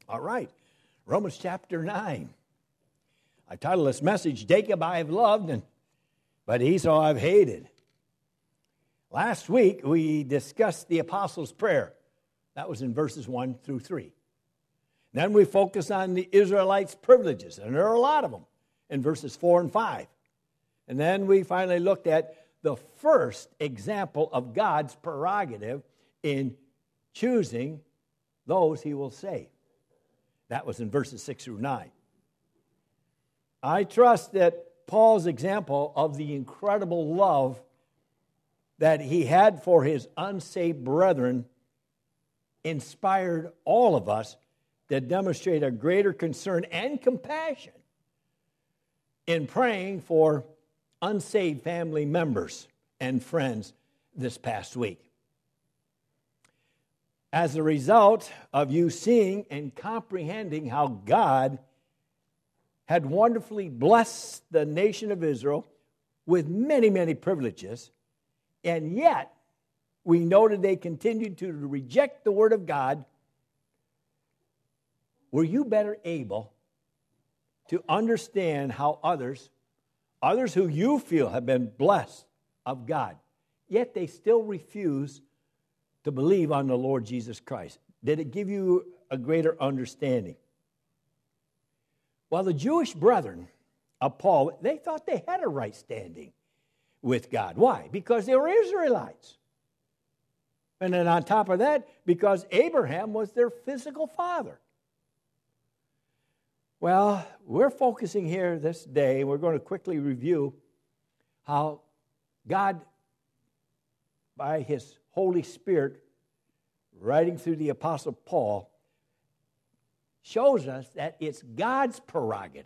All right, Romans chapter 9. I titled this message, Jacob I have loved, but Esau I've hated. Last week, we discussed the Apostles' Prayer. That was in verses 1 through 3. Then we focused on the Israelites' privileges, and there are a lot of them, in verses 4 and 5. And then we finally looked at the first example of God's prerogative in choosing those he will save. That was in verses 6 through 9. I trust that Paul's example of the incredible love that he had for his unsaved brethren inspired all of us to demonstrate a greater concern and compassion in praying for unsaved family members and friends this past week. As a result of you seeing and comprehending how God had wonderfully blessed the nation of Israel with many, many privileges, and yet we noted they continued to reject the Word of God, were you better able to understand how others who you feel have been blessed of God, yet they still refuse to believe on the Lord Jesus Christ? Did it give you a greater understanding? Well, the Jewish brethren of Paul, they thought they had a right standing with God. Why? Because they were Israelites. And then on top of that, because Abraham was their physical father. Well, we're focusing here this day, we're going to quickly review how God, by his Holy Spirit, writing through the Apostle Paul, shows us that it's God's prerogative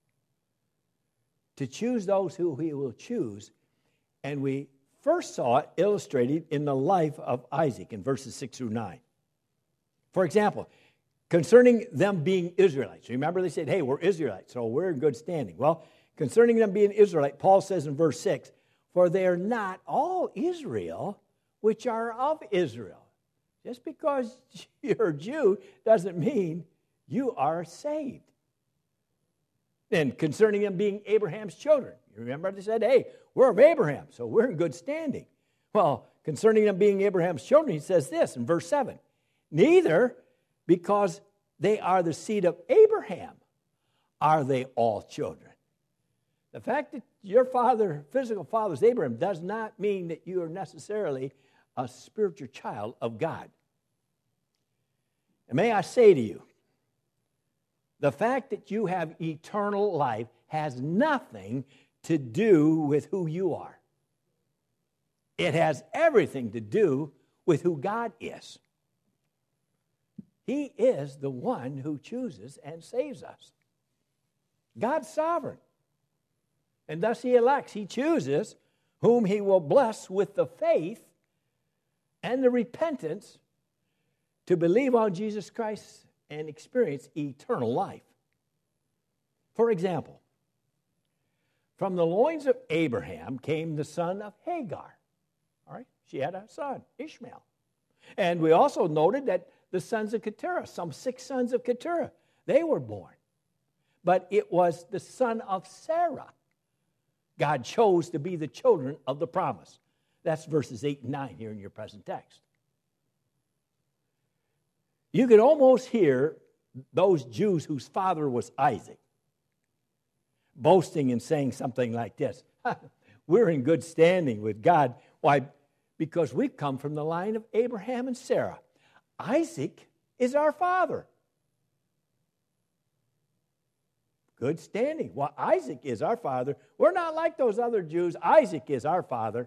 to choose those who he will choose. And we first saw it illustrated in the life of Isaac in verses 6 through 9. For example, concerning them being Israelites. Remember they said, hey, we're Israelites, so we're in good standing. Well, concerning them being Israelite, Paul says in verse 6, for they are not all Israel which are of Israel. Just because you're a Jew doesn't mean you are saved. And concerning them being Abraham's children, you remember they said, hey, we're of Abraham, so we're in good standing. Well, concerning them being Abraham's children, he says this in verse 7, neither because they are the seed of Abraham are they all children. The fact that your physical father is Abraham does not mean that you are necessarily a spiritual child of God. And may I say to you, the fact that you have eternal life has nothing to do with who you are. It has everything to do with who God is. He is the one who chooses and saves us. God's sovereign. And thus he elects, he chooses whom he will bless with the faith and the repentance to believe on Jesus Christ and experience eternal life. For example, from the loins of Abraham came the son of Hagar. All right, she had a son, Ishmael. And we also noted that the sons of Keturah, some 6 sons of Keturah, they were born. But it was the son of Sarah God chose to be the children of the promise. That's verses 8 and 9 here in your present text. You could almost hear those Jews whose father was Isaac boasting and saying something like this. We're in good standing with God. Why? Because we come from the line of Abraham and Sarah. Isaac is our father. Good standing. Well, Isaac is our father. We're not like those other Jews. Isaac is our father.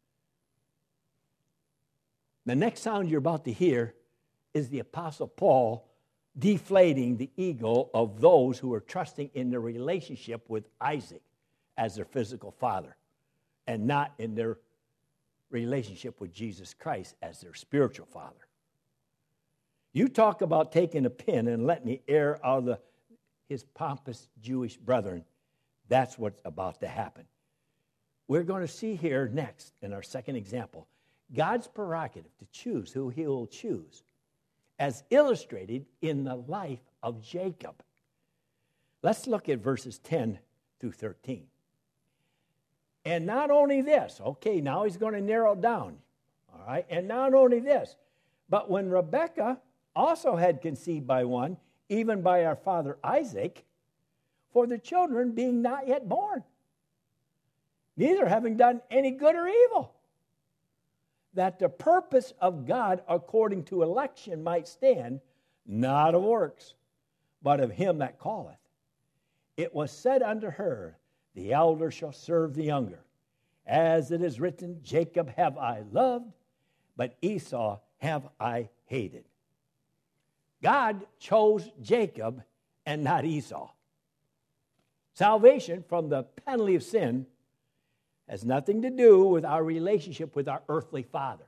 The next sound you're about to hear is the Apostle Paul deflating the ego of those who are trusting in their relationship with Isaac as their physical father and not in their relationship with Jesus Christ as their spiritual father. You talk about taking a pin and letting the air out of his pompous Jewish brethren. That's what's about to happen. We're going to see here next in our second example, God's prerogative to choose who he will choose. as illustrated in the life of Jacob. Let's look at verses 10 through 13. And not only this, okay, now he's going to narrow it down, all right? And not only this, but when Rebekah also had conceived by one, even by our father Isaac, for the children being not yet born, neither having done any good or evil, that the purpose of God according to election might stand, not of works, but of him that calleth. It was said unto her, the elder shall serve the younger. As it is written, Jacob have I loved, but Esau have I hated. God chose Jacob and not Esau. Salvation from the penalty of sin has nothing to do with our relationship with our earthly father.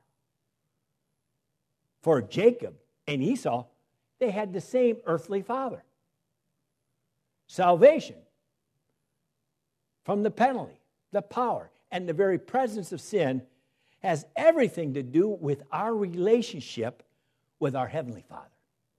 For Jacob and Esau, they had the same earthly father. Salvation from the penalty, the power, and the very presence of sin has everything to do with our relationship with our Heavenly Father.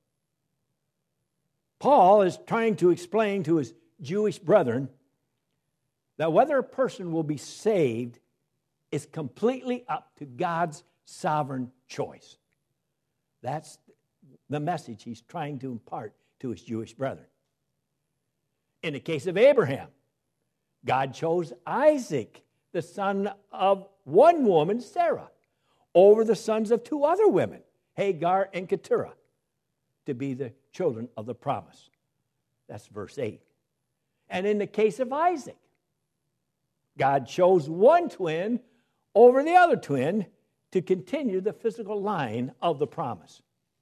Paul is trying to explain to his Jewish brethren that whether a person will be saved is completely up to God's sovereign choice. That's the message he's trying to impart to his Jewish brethren. In the case of Abraham, God chose Isaac, the son of one woman, Sarah, over the sons of two other women, Hagar and Keturah, to be the children of the promise. That's verse 8. And in the case of Isaac, God chose one twin over the other twin to continue the physical line of the promise.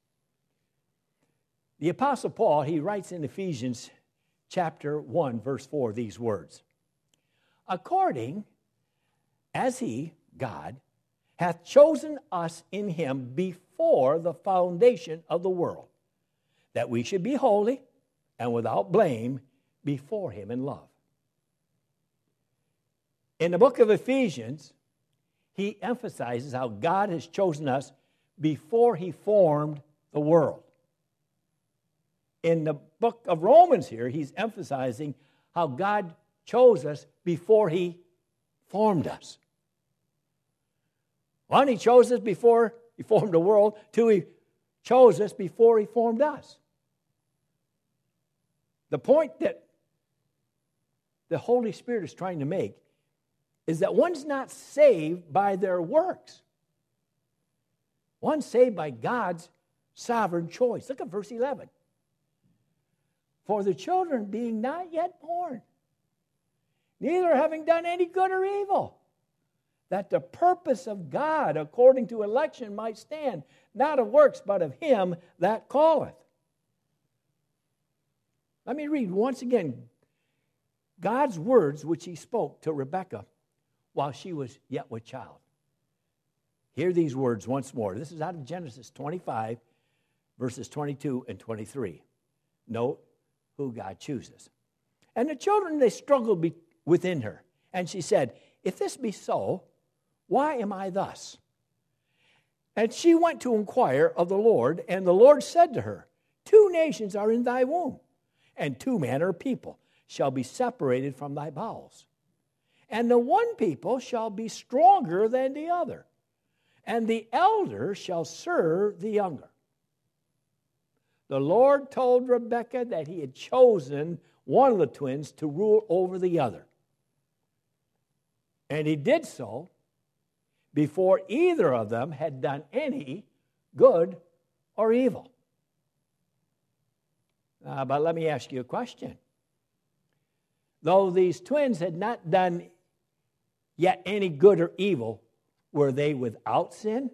The Apostle Paul, he writes in Ephesians chapter 1, verse 4, these words. According as he, God, hath chosen us in him before the foundation of the world, that we should be holy and without blame before him in love. In the book of Ephesians, he emphasizes how God has chosen us before he formed the world. In the book of Romans here, he's emphasizing how God chose us before he formed us. One, he chose us before he formed the world. Two, he chose us before he formed us. The point that the Holy Spirit is trying to make is that one's not saved by their works. One's saved by God's sovereign choice. Look at verse 11. For the children being not yet born, neither having done any good or evil, that the purpose of God according to election might stand, not of works, but of him that calleth. Let me read once again God's words which he spoke to Rebekah while she was yet with child. Hear these words once more. This is out of Genesis 25, verses 22 and 23. Note who God chooses. And the children, they struggled within her. And she said, if this be so, why am I thus? And she went to inquire of the Lord, and the Lord said to her, 2 nations are in thy womb, and 2 manner of people shall be separated from thy bowels. And the one people shall be stronger than the other, and the elder shall serve the younger. The Lord told Rebekah that he had chosen one of the twins to rule over the other. And he did so before either of them had done any good or evil. But let me ask you a question. Though these twins had not done yet any good or evil, were they without sin?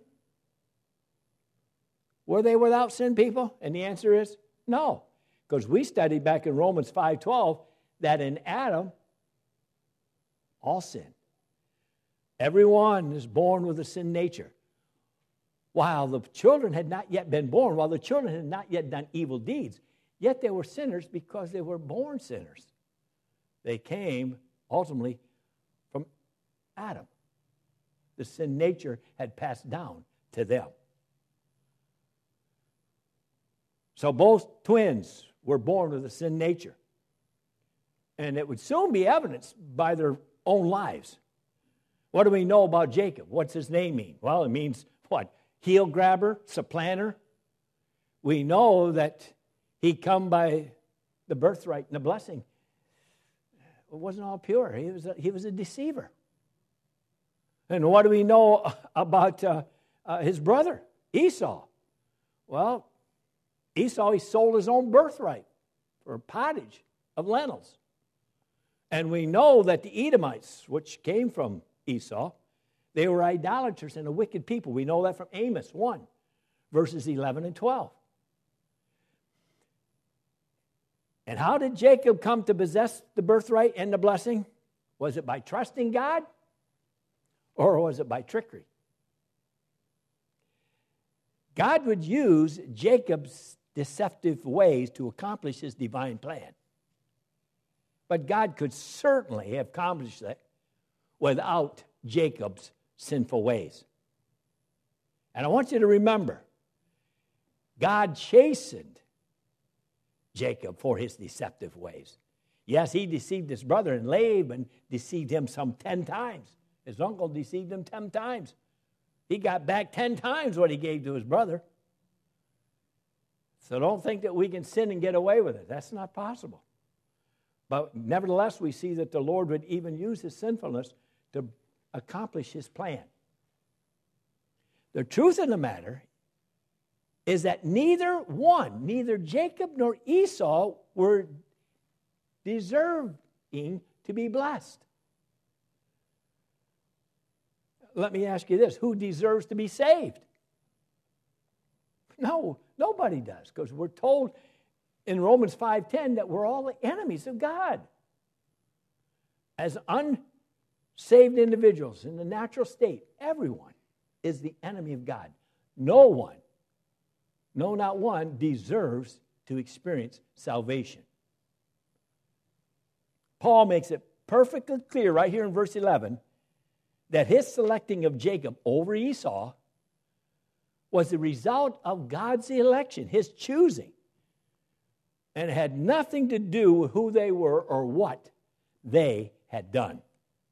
Were they without sin, people? And the answer is no. Because we studied back in Romans 5:12 that in Adam, all sin. Everyone is born with a sin nature. While the children had not yet been born, while the children had not yet done evil deeds, yet they were sinners because they were born sinners. They came ultimately from Adam. The sin nature had passed down to them. So both twins were born with a sin nature. And it would soon be evidenced by their own lives. What do we know about Jacob? What's his name mean? Well, it means what? Heel grabber, supplanter. We know that he come by the birthright and the blessing. It wasn't all pure. He was a deceiver. And what do we know about his brother, Esau? Well, Esau, he sold his own birthright for pottage of lentils. And we know that the Edomites, which came from Esau, they were idolaters and a wicked people. We know that from Amos 1, verses 11 and 12. And how did Jacob come to possess the birthright and the blessing? Was it by trusting God, or was it by trickery? God would use Jacob's deceptive ways to accomplish his divine plan. But God could certainly have accomplished that without Jacob's sinful ways. And I want you to remember, God chastened Jacob for his deceptive ways. Yes, he deceived his brother, and Laban deceived him some 10 times. His uncle deceived him 10 times. He got back 10 times what he gave to his brother. So don't think that we can sin and get away with it. That's not possible. But nevertheless, we see that the Lord would even use his sinfulness to accomplish his plan. The truth of the matter is that neither Jacob nor Esau were deserving to be blessed. Let me ask you this. Who deserves to be saved? No, nobody does, because we're told in Romans 5:10 that we're all the enemies of God. As unsaved individuals in the natural state, everyone is the enemy of God. No one, no, not one, deserves to experience salvation. Paul makes it perfectly clear right here in verse 11 that his selecting of Jacob over Esau was the result of God's election, his choosing. And it had nothing to do with who they were or what they had done.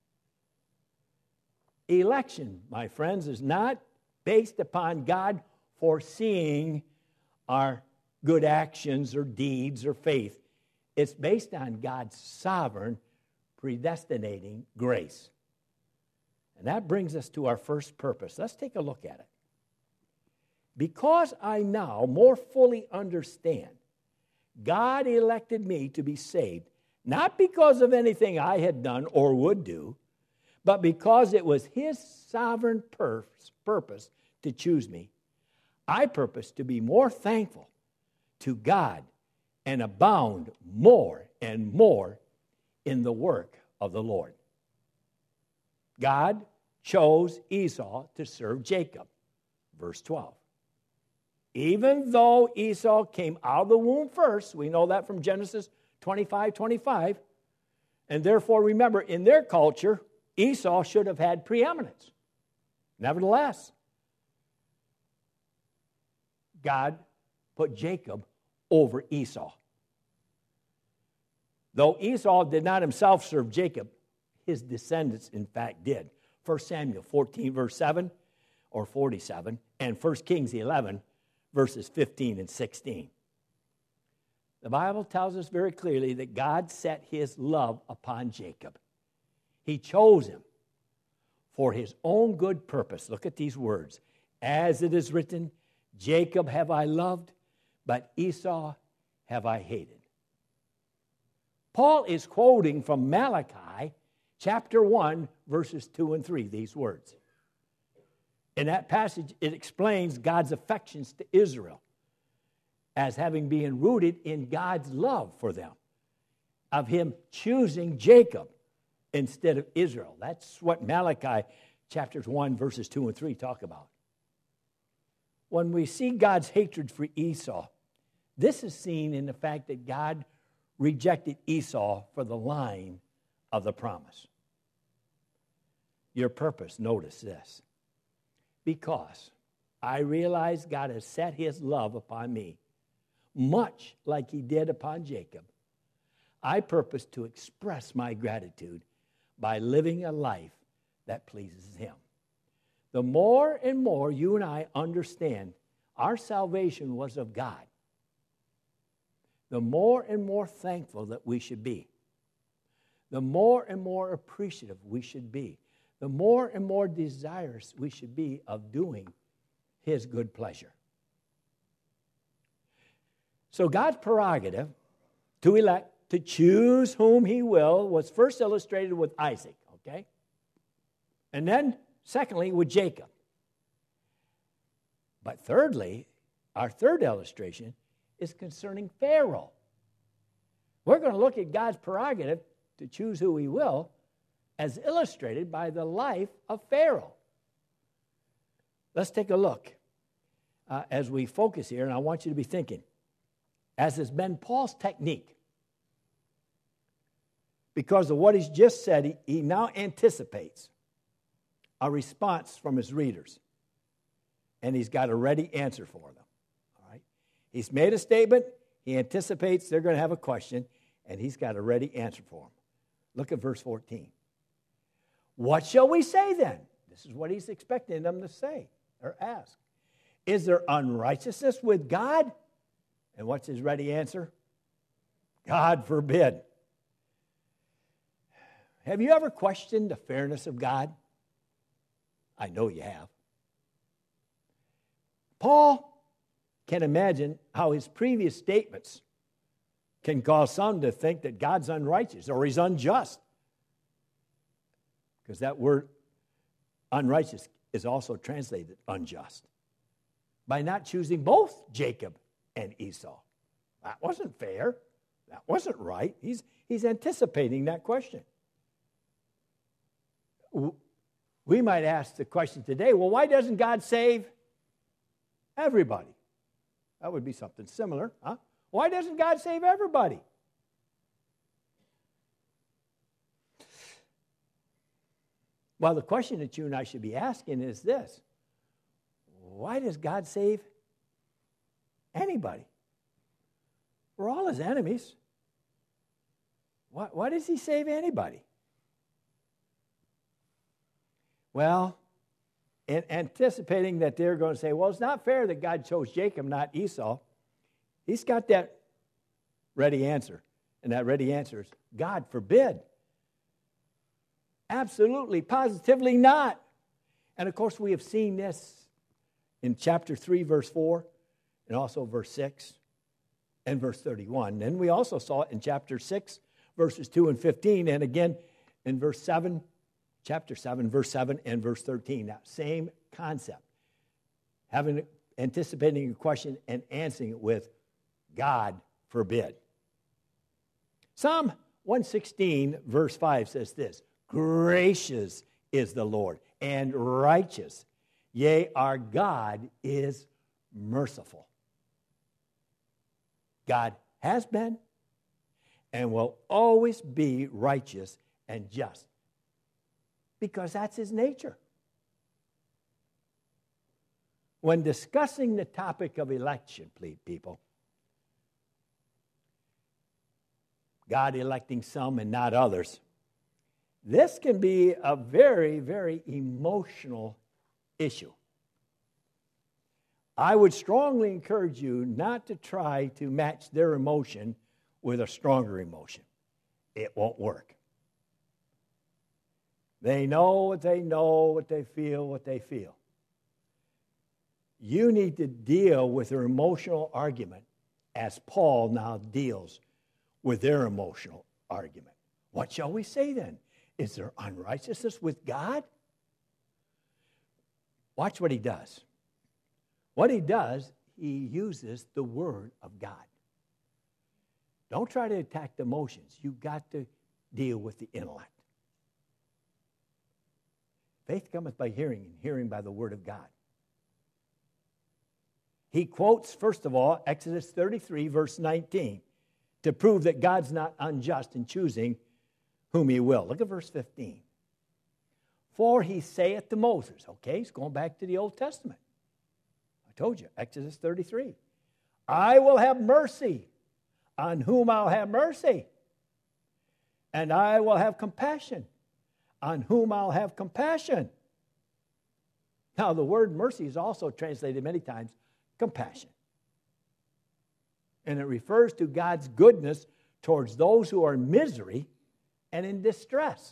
Election, my friends, is not based upon God foreseeing our good actions or deeds or faith. It's based on God's sovereign, predestinating grace. And that brings us to our first purpose. Let's take a look at it. Because I now more fully understand God elected me to be saved, not because of anything I had done or would do, but because it was his sovereign purpose to choose me. I purpose to be more thankful to God and abound more and more in the work of the Lord. God chose Esau to serve Jacob. Verse 12. Even though Esau came out of the womb first, we know that from Genesis 25:25, and therefore remember, in their culture, Esau should have had preeminence. Nevertheless, God put Jacob over Esau. Though Esau did not himself serve Jacob, his descendants, in fact, did. 1 Samuel 14, verse 7, or 47, and 1 Kings 11, verses 15 and 16. The Bible tells us very clearly that God set his love upon Jacob. He chose him for his own good purpose. Look at these words. As it is written, Jacob have I loved, but Esau have I hated. Paul is quoting from Malachi chapter 1, verses 2 and 3, these words. In that passage, it explains God's affections to Israel as having been rooted in God's love for them, of him choosing Jacob instead of Israel. That's what Malachi chapters 1, verses 2 and 3 talk about. When we see God's hatred for Esau, this is seen in the fact that God rejected Esau for the line of the promise. Your purpose, notice this. Because I realize God has set his love upon me much like he did upon Jacob, I purpose to express my gratitude by living a life that pleases him. The more and more you and I understand our salvation was of God, the more and more thankful that we should be. The more and more appreciative we should be. The more and more desirous we should be of doing his good pleasure. So God's prerogative to elect, to choose whom he will, was first illustrated with Isaac, okay? And then, secondly, with Jacob. But thirdly, our third illustration is concerning Pharaoh. We're going to look at God's prerogative to choose who he will as illustrated by the life of Pharaoh. Let's take a look as we focus here, and I want you to be thinking, as has been Paul's technique, because of what he's just said, he now anticipates a response from his readers, and he's got a ready answer for them. All right? He's made a statement, he anticipates they're going to have a question, and he's got a ready answer for them. Look at verse 14. What shall we say then? This is what he's expecting them to say or ask. Is there unrighteousness with God? And what's his ready answer? God forbid. Have you ever questioned the fairness of God? I know you have. Paul can imagine how his previous statements can cause some to think that God's unrighteous or he's unjust. Because that word unrighteous is also translated unjust. By not choosing both Jacob and Esau. That wasn't fair. That wasn't right. He's anticipating that question. We might ask the question today, well, why doesn't God save everybody? That would be something similar, huh? Why doesn't God save everybody? Well, the question that you and I should be asking is this. Why does God save anybody? We're all his enemies. Why does he save anybody? Well, in anticipating that they're going to say, well, it's not fair that God chose Jacob, not Esau, he's got that ready answer. And that ready answer is, God forbid. Absolutely, positively not. And of course, we have seen this in chapter 3, verse 4, and also verse 6 and verse 31. And we also saw it in chapter 6, verses 2 and 15, and again in verse 7, chapter 7, verse 7 and verse 13. That same concept. Anticipating a question and answering it with, God forbid. Psalm 116, verse 5 says this, gracious is the Lord and righteous. Yea, our God is merciful. God has been and will always be righteous and just because that's his nature. When discussing the topic of election, people, God electing some and not others, this can be a very, very emotional issue. I would strongly encourage you not to try to match their emotion with a stronger emotion. It won't work. They know, what they feel. You need to deal with their emotional argument as Paul now deals with their emotional argument. What shall we say then? Is there unrighteousness with God? Watch what he does. What he does, he uses the Word of God. Don't try to attack the emotions. You've got to deal with the intellect. Faith cometh by hearing, and hearing by the Word of God. He quotes, first of all, Exodus 33, verse 19, to prove that God's not unjust in choosing whom he will. Look at verse 15. For he saith to Moses, okay, he's going back to the Old Testament. I told you, Exodus 33. I will have mercy on whom I'll have mercy. And I will have compassion on whom I'll have compassion. Now, the word mercy is also translated many times compassion. And it refers to God's goodness towards those who are in misery and in distress.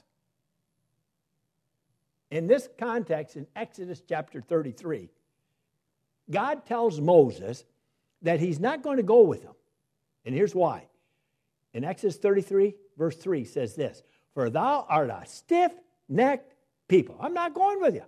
In this context, in Exodus chapter 33, God tells Moses that he's not going to go with him. And here's why. In Exodus 33, verse 3 says this, "For thou art a stiff-necked people." I'm not going with you.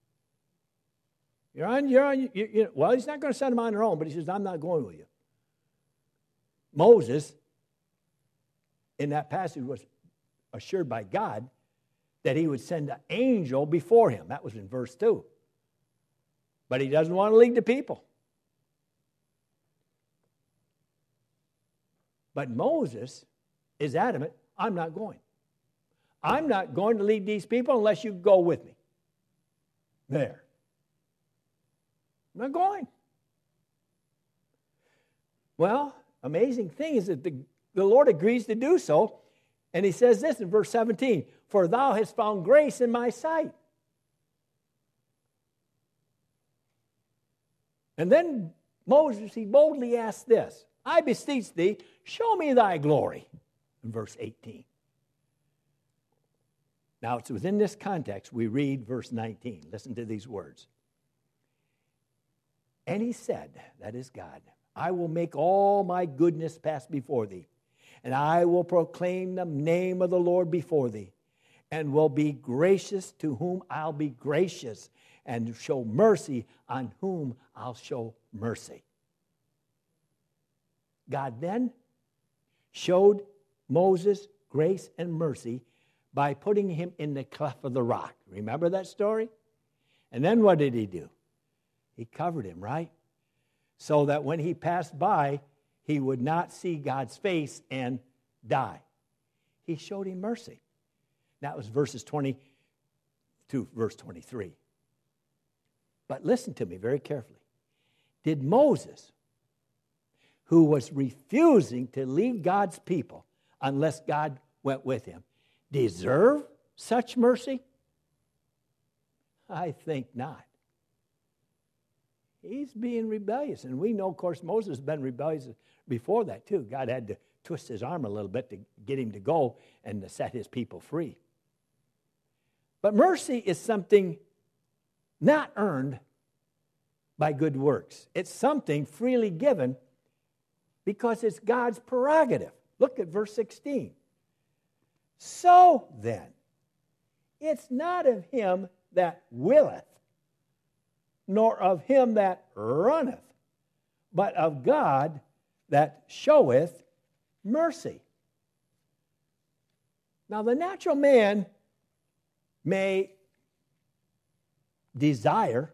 Well, he's not going to send them on their own, but he says, I'm not going with you. Moses, in that passage, was assured by God that he would send an angel before him. That was in verse 2. But he doesn't want to lead the people. But Moses is adamant, I'm not going. I'm not going to lead these people unless you go with me. There. I'm not going. Well, amazing thing is that the Lord agrees to do so. And he says this in verse 17, "For thou hast found grace in my sight." And then Moses, he boldly asks this, "I beseech thee, show me thy glory," in verse 18. Now, it's within this context we read verse 19. Listen to these words. "And he said," that is God, "I will make all my goodness pass before thee, and I will proclaim the name of the Lord before thee, and will be gracious to whom I'll be gracious, and show mercy on whom I'll show mercy." God then showed Moses grace and mercy by putting him in the cleft of the rock. Remember that story? And then what did he do? He covered him, right? So that when he passed by, he would not see God's face and die. He showed him mercy. That was verses 20 to verse 23. But listen to me very carefully. Did Moses, who was refusing to lead God's people unless God went with him, deserve such mercy? I think not. He's being rebellious. And we know, of course, Moses has been rebellious before that, too. God had to twist his arm a little bit to get him to go and to set his people free. But mercy is something not earned by good works. It's something freely given because it's God's prerogative. Look at verse 16. "So then, it's not of him that willeth, nor of him that runneth, but of God that showeth mercy." Now, the natural man may desire,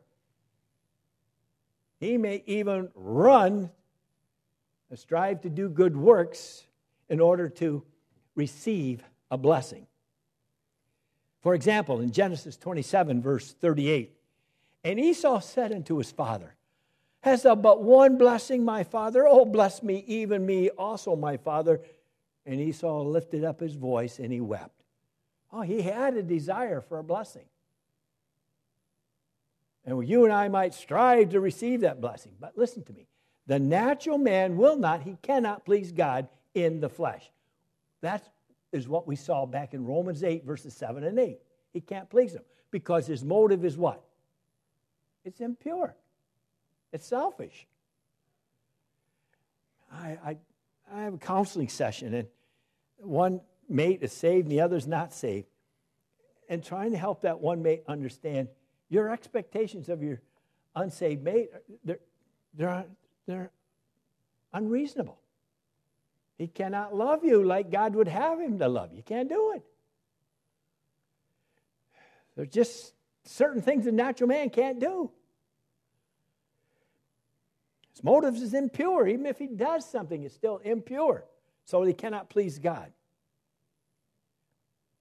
he may even run and strive to do good works in order to receive a blessing. For example, in Genesis 27, verse 38, "And Esau said unto his father, Hast thou but one blessing, my father? Oh, bless me, even me also, my father. And Esau lifted up his voice and he wept." Oh, he had a desire for a blessing. And you and I might strive to receive that blessing. But listen to me. The natural man will not, he cannot please God in the flesh. That is what we saw back in Romans 8, verses 7 and 8. He can't please him because his motive is what? It's impure. It's selfish. I have a counseling session, and one mate is saved and the other's not saved. And trying to help that one mate understand your expectations of your unsaved mate, they're unreasonable. He cannot love you like God would have him to love you. You can't do it. There's just certain things a natural man can't do. His motives is impure. Even if he does something, it's still impure. So he cannot please God.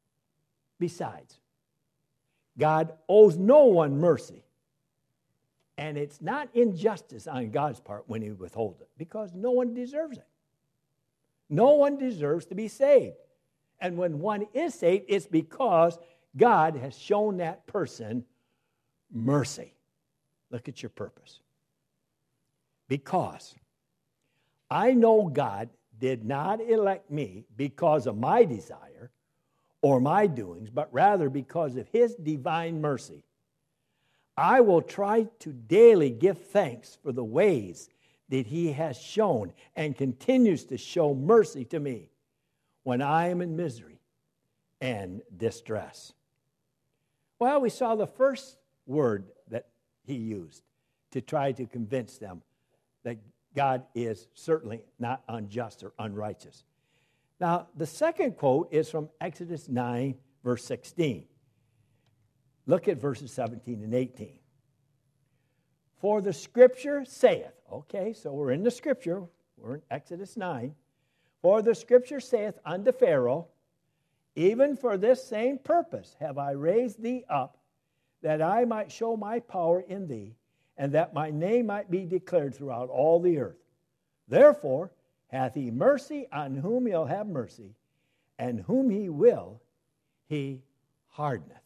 Besides, God owes no one mercy. And it's not injustice on God's part when he withholds it, because no one deserves it. No one deserves to be saved. And when one is saved, it's because God has shown that person mercy. Look at your purpose. Because I know God did not elect me because of my desire or my doings, but rather because of his divine mercy. I will try to daily give thanks for the ways that he has shown and continues to show mercy to me when I am in misery and distress. Well, we saw the first word that he used to try to convince them that God is certainly not unjust or unrighteous. Now, the second quote is from Exodus 9, verse 16. Look at verses 17 and 18. For the scripture saith, okay, so we're in the scripture, we're in Exodus 9. For the scripture saith unto Pharaoh, even for this same purpose have I raised thee up, that I might show my power in thee, and that my name might be declared throughout all the earth. Therefore hath he mercy on whom he'll have mercy, and whom he will, he hardeneth.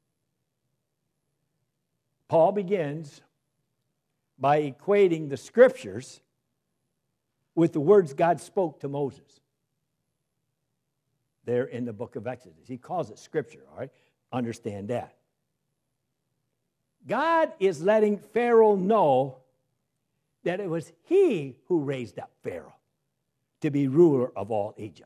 Paul begins by equating the scriptures with the words God spoke to Moses there in the book of Exodus. He calls it scripture, all right? Understand that. God is letting Pharaoh know that it was he who raised up Pharaoh to be ruler of all Egypt.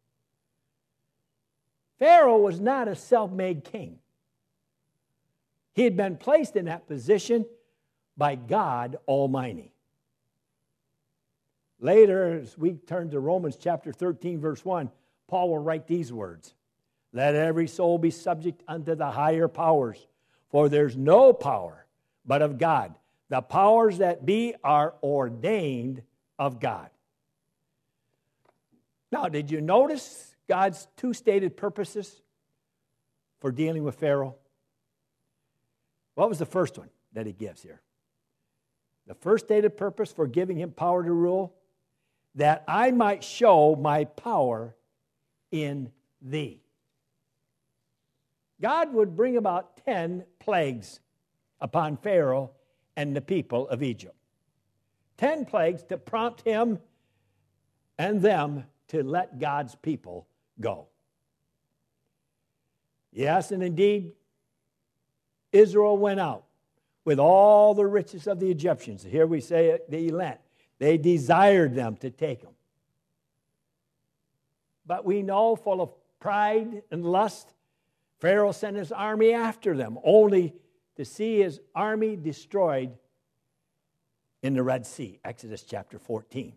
Pharaoh was not a self-made king. He had been placed in that position by God Almighty. Later, as we turn to Romans chapter 13, verse 1, Paul will write these words: let every soul be subject unto the higher powers, for there's no power but of God. The powers that be are ordained of God. Now, did you notice God's two stated purposes for dealing with Pharaoh? What was the first one that he gives here? The first stated purpose for giving him power to rule, that I might show my power in thee. God would bring about 10 plagues upon Pharaoh and the people of Egypt. 10 plagues to prompt him and them to let God's people go. Yes, and indeed, Israel went out with all the riches of the Egyptians. Here we say they lent. They desired them to take them. But we know, full of pride and lust, Pharaoh sent his army after them, only to see his army destroyed in the Red Sea, Exodus chapter 14.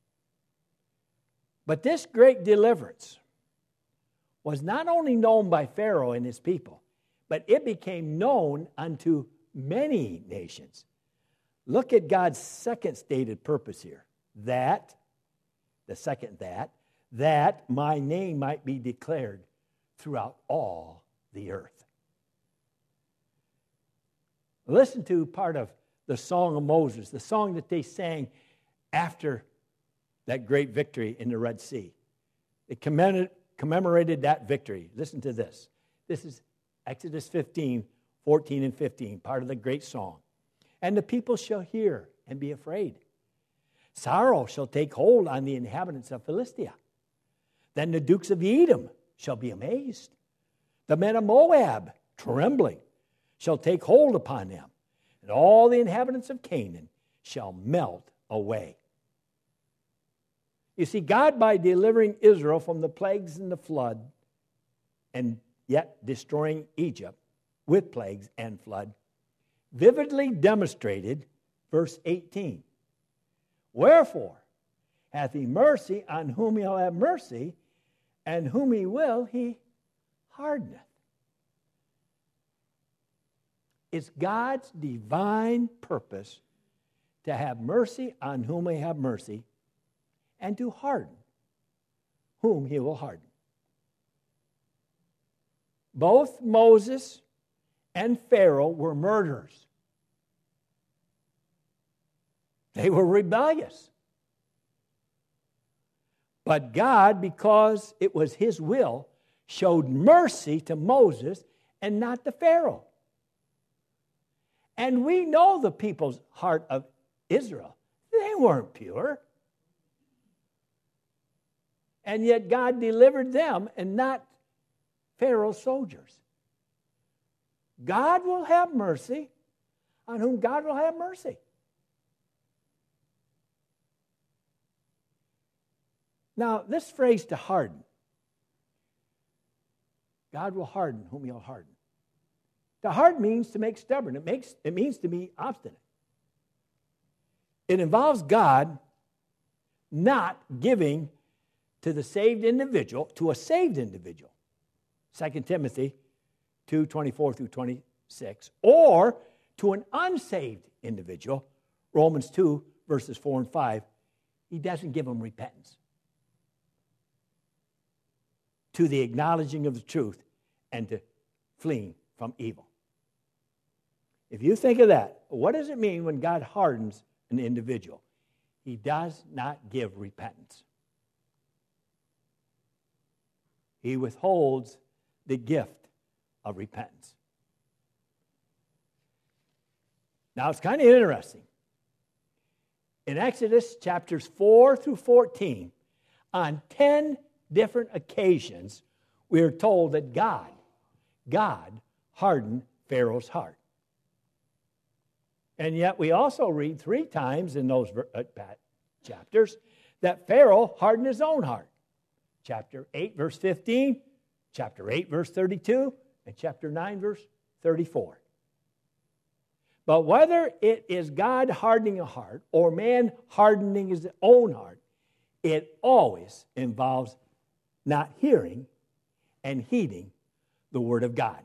But this great deliverance was not only known by Pharaoh and his people, but it became known unto many nations. Look at God's second stated purpose here. That my name might be declared throughout all the earth. Listen to part of the Song of Moses, the song that they sang after that great victory in the Red Sea. It commemorated that victory. Listen to this. This is Exodus 15, 14 and 15, part of the great song. And the people shall hear and be afraid. Sorrow shall take hold on the inhabitants of Philistia. Then the dukes of Edom shall be amazed. The men of Moab, trembling, shall take hold upon them. And all the inhabitants of Canaan shall melt away. You see, God, by delivering Israel from the plagues and the flood, and yet destroying Egypt with plagues and flood, vividly demonstrated verse 18. Wherefore hath he mercy on whom he'll have mercy, and whom he will, he hardeneth. It's God's divine purpose to have mercy on whom he have mercy, and to harden whom he will harden. Both Moses and Pharaoh were murderers. They were rebellious. But God, because it was his will, showed mercy to Moses and not to Pharaoh. And we know the people's heart of Israel. They weren't pure. And yet God delivered them and not Pharaoh's soldiers. God will have mercy on whom God will have mercy. Now, this phrase to harden. God will harden whom he'll harden. To harden means to make stubborn. It means to be obstinate. It involves God not giving to the saved individual, to a saved individual, 2 Timothy 2:24 through 26, or to an unsaved individual, Romans 2, verses 4 and 5, he doesn't give them repentance. To the acknowledging of the truth and to fleeing from evil. If you think of that, what does it mean when God hardens an individual? He does not give repentance. He withholds the gift of repentance. Now, it's kind of interesting. In Exodus chapters 4 through 14, on 10 different occasions, we are told that God hardened Pharaoh's heart. And yet we also read 3 times in those chapters that Pharaoh hardened his own heart. Chapter 8, verse 15, chapter 8, verse 32, and chapter 9, verse 34. But whether it is God hardening a heart or man hardening his own heart, it always involves not hearing and heeding the Word of God.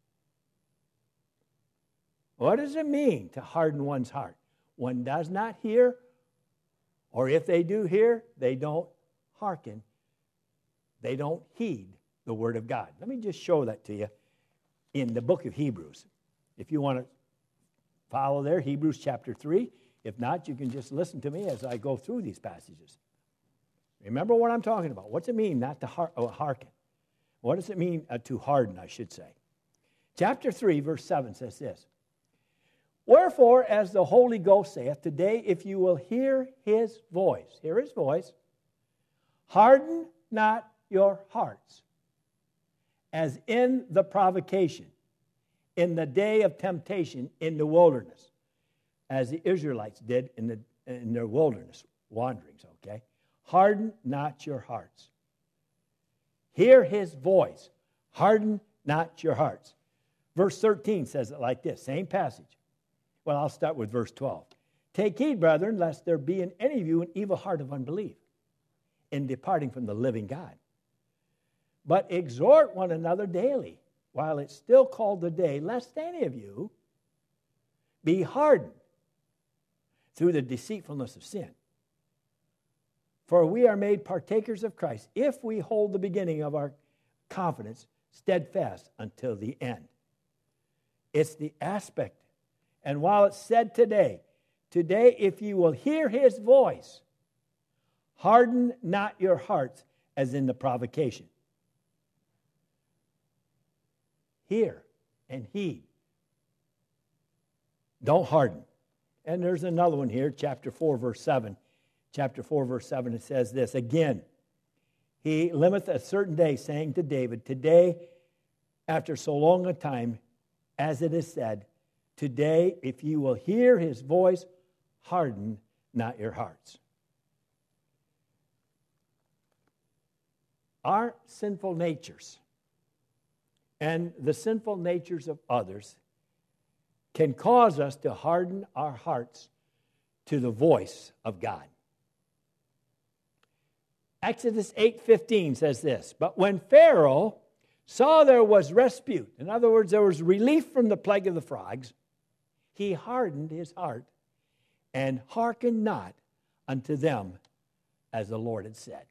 What does it mean to harden one's heart? One does not hear, or if they do hear, they don't hearken. They don't heed the Word of God. Let me just show that to you in the book of Hebrews. If you want to follow there, Hebrews chapter 3. If not, you can just listen to me as I go through these passages. Remember what I'm talking about. What's it mean not to hearken? What does it mean to harden, I should say? Chapter 3, verse 7 says this. Wherefore, as the Holy Ghost saith, today if you will hear his voice, harden not your hearts, as in the provocation, in the day of temptation in the wilderness, as the Israelites did in their wilderness wanderings, okay? Harden not your hearts. Hear his voice. Harden not your hearts. Verse 13 says it like this, same passage. Well, I'll start with verse 12. Take heed, brethren, lest there be in any of you an evil heart of unbelief in departing from the living God. But exhort one another daily, while it's still called the day, lest any of you be hardened through the deceitfulness of sin. For we are made partakers of Christ if we hold the beginning of our confidence steadfast until the end. It's the aspect. And while it's said today, if you will hear his voice, harden not your hearts as in the provocation. Hear and heed. Don't harden. And there's another one here, chapter 4, verse 7. Chapter 4, verse 7, it says this, again, he limiteth a certain day, saying to David, today, after so long a time, as it is said, today, if you will hear his voice, harden not your hearts. Our sinful natures and the sinful natures of others can cause us to harden our hearts to the voice of God. Exodus 8:15 says this, but when Pharaoh saw there was respite, in other words, there was relief from the plague of the frogs, he hardened his heart and hearkened not unto them as the Lord had said.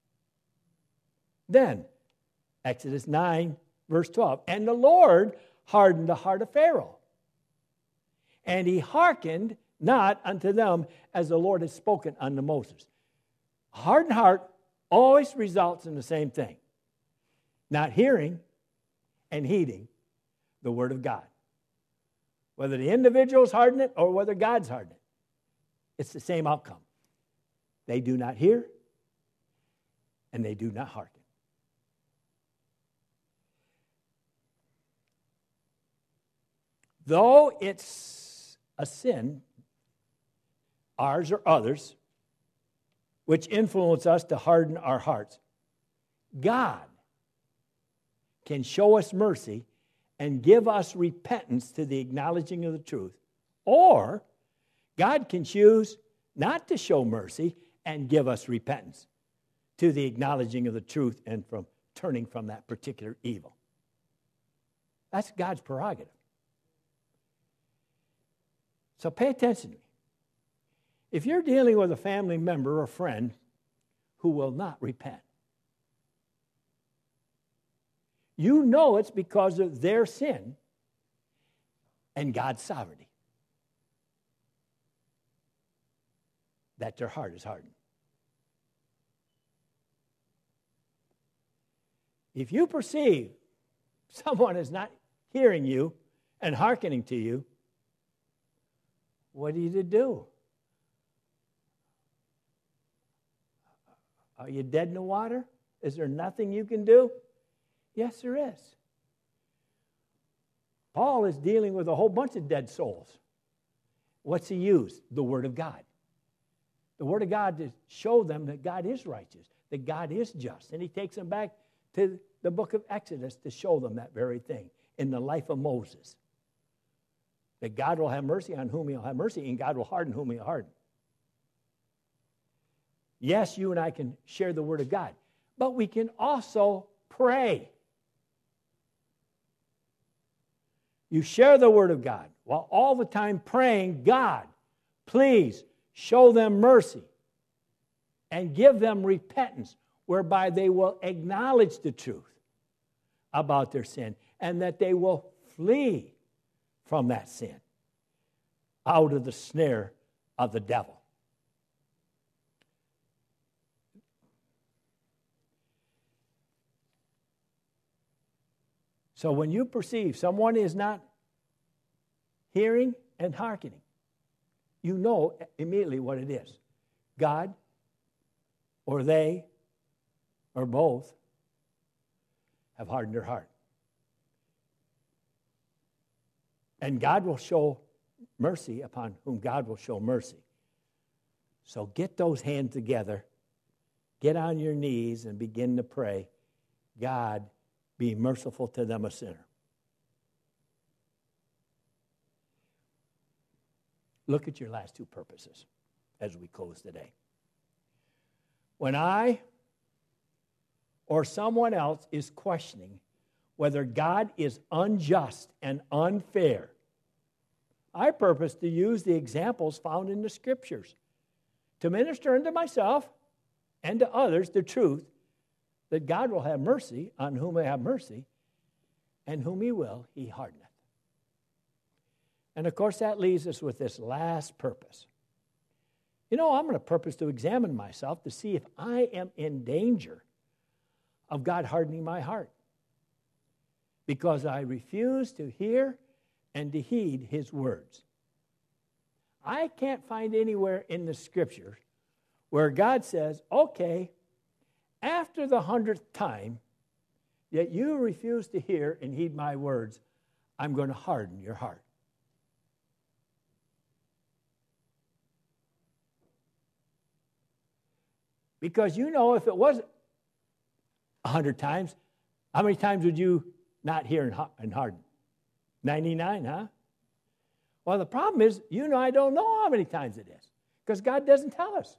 Then, Exodus 9, verse 12, and the Lord hardened the heart of Pharaoh, and he hearkened not unto them as the Lord has spoken unto Moses. A hardened heart always results in the same thing. Not hearing and heeding the word of God. Whether the individuals harden it or whether God's harden it, it's the same outcome. They do not hear and they do not hearken. Though it's a sin, ours or others, which influence us to harden our hearts, God can show us mercy and give us repentance to the acknowledging of the truth. Or God can choose not to show mercy and give us repentance to the acknowledging of the truth and from turning from that particular evil. That's God's prerogative. So pay attention to me. If you're dealing with a family member or friend who will not repent, you know it's because of their sin and God's sovereignty that their heart is hardened. If you perceive someone is not hearing you and hearkening to you, what are you to do? Are you dead in the water? Is there nothing you can do? Yes, there is. Paul is dealing with a whole bunch of dead souls. What's he use? The Word of God. The Word of God to show them that God is righteous, that God is just. And he takes them back to the book of Exodus to show them that very thing in the life of Moses. That God will have mercy on whom he'll have mercy, and God will harden whom he'll harden. Yes, you and I can share the Word of God, but we can also pray. You share the Word of God while all the time praying, God, please show them mercy and give them repentance, whereby they will acknowledge the truth about their sin and that they will flee from that sin, out of the snare of the devil. So when you perceive someone is not hearing and hearkening, you know immediately what it is. God, or they, or both, have hardened their heart. And God will show mercy upon whom God will show mercy. So get those hands together, get on your knees, and begin to pray, God, be merciful to them, a sinner. Look at your last two purposes as we close today. When I or someone else is questioning whether God is unjust and unfair, I purpose to use the examples found in the Scriptures to minister unto myself and to others the truth that God will have mercy on whom he have mercy, and whom he will, he hardeneth. And of course, that leaves us with this last purpose. You know, I'm going to purpose to examine myself to see if I am in danger of God hardening my heart, because I refuse to hear and to heed his words. I can't find anywhere in the Scripture where God says, okay, after the 100th time that you refuse to hear and heed my words, I'm going to harden your heart. Because you know, if it was 100 times, how many times would you not hear and harden? 99, huh? Well, the problem is, you know, I don't know how many times it is, because God doesn't tell us.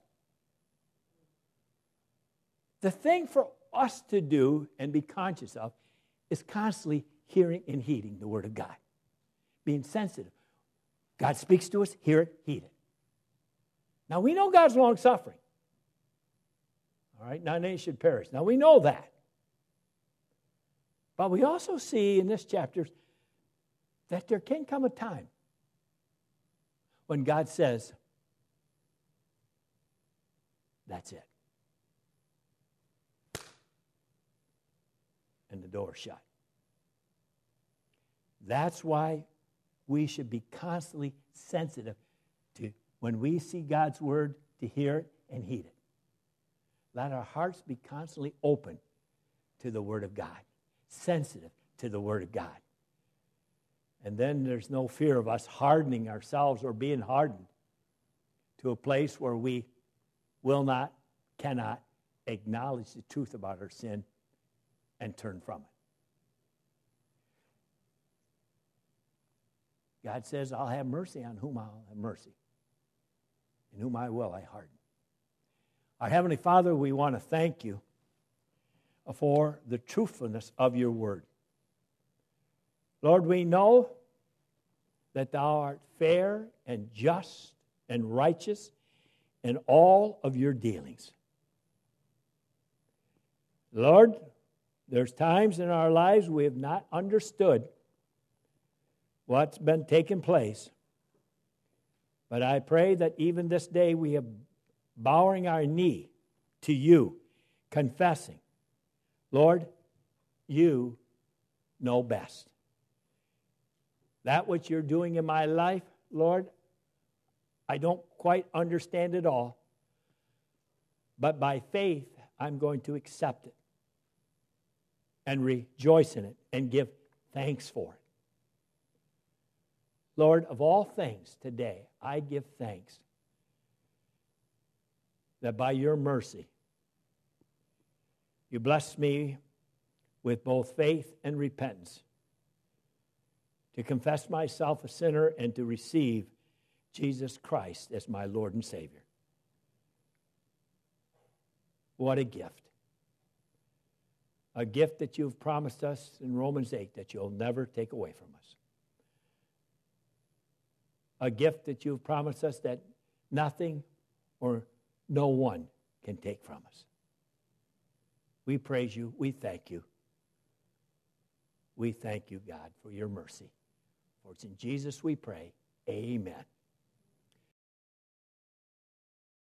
The thing for us to do and be conscious of is constantly hearing and heeding the Word of God. Being sensitive. God speaks to us, hear it, heed it. Now, we know God's long-suffering. All right, none any should perish. Now, we know that. But we also see in this chapter that there can come a time when God says, that's it. And the door shut. That's why we should be constantly sensitive to when we see God's word, to hear it and heed it. Let our hearts be constantly open to the word of God, sensitive to the word of God. And then there's no fear of us hardening ourselves or being hardened to a place where we will not, cannot acknowledge the truth about our sin and turn from it. God says, I'll have mercy on whom I'll have mercy, and whom I will, I harden. Our Heavenly Father, we want to thank you for the truthfulness of your word. Lord, we know that thou art fair and just and righteous in all of your dealings. Lord, there's times in our lives we have not understood what's been taking place. But I pray that even this day we are bowing our knee to you, confessing, Lord, you know best. That which you're doing in my life, Lord, I don't quite understand it all. But by faith, I'm going to accept it and rejoice in it and give thanks for it. Lord, of all things today, I give thanks that by your mercy, you bless me with both faith and repentance to confess myself a sinner and to receive Jesus Christ as my Lord and Savior. What a gift. A gift that you've promised us in Romans 8 that you'll never take away from us. A gift that you've promised us that nothing or no one can take from us. We praise you. We thank you. We thank you, God, for your mercy. For it's in Jesus we pray. Amen.